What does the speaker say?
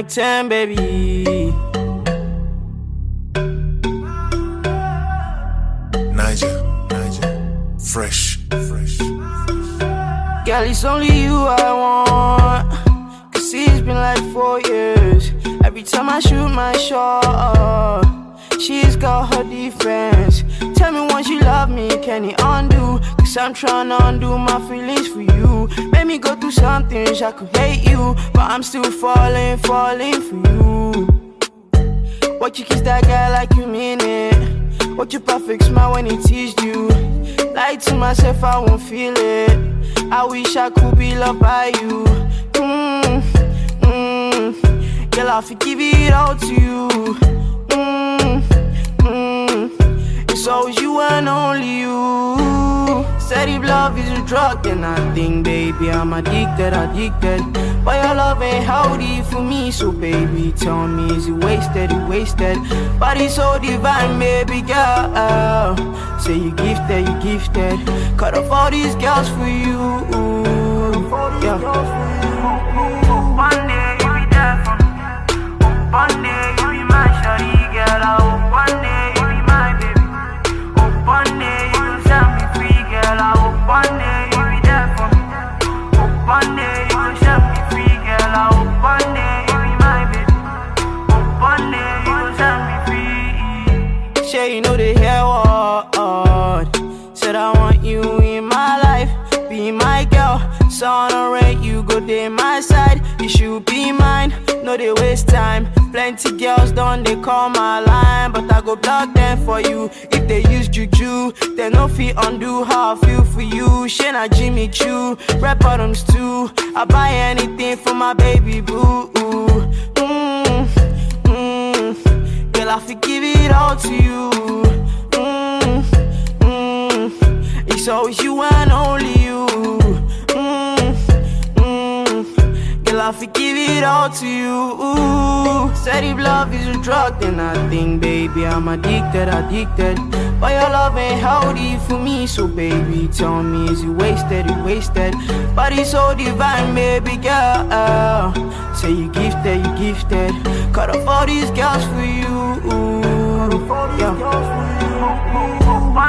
Mac 10, baby. Niger, fresh. Girl, it's only you I want. Cause it's been like 4 years. Every time I shoot my shot, she's got her defense. Tell me once you love me, can it undo? Cause I'm tryna undo my feelings for you. Made me go through something, wish I could hate you, but I'm still falling for you. Watch you kiss that guy like you mean it. Watch your perfect smile when he teased you. Lie to myself, I won't feel it. I wish I could be loved by you. Girl, I'll forgive it all to you. It's always you and only you. Said if love is a drug, then I think, baby, I'm addicted. But your love ain't healthy for me, so baby, tell me, is it wasted? But it's so divine, baby girl. Say you gifted. Cut off all these girls for you. Yeah. One day you be there for me. One day you be my shawty girl. I hope one day you be my baby. Hope one day you will set me free, girl. I hope one day you be there for me. Hope one day you will set me free, girl. I hope one day you be my baby. Hope one day you will set me free. Sure you know the hair word. Said I want you in my life, be my girl. Sun or rain, you go there my side. You should be mine, no they waste time. Plenty girls done, they call my line, but I go block them for you. If they use juju, they no fit undo how I feel for you. Shana Jimmy Choo, rap bottoms too. I buy anything for my baby boo. Girl, I forgive it all to you. It's always you and only you. Girl, I forgive it all to you. Said if love is a drug, then I think, baby, I'm addicted. But your love ain't healthy for me, so baby, tell me, is it wasted? But it's so divine, baby girl. Say you gifted. Cut off all these girls for you. Yeah.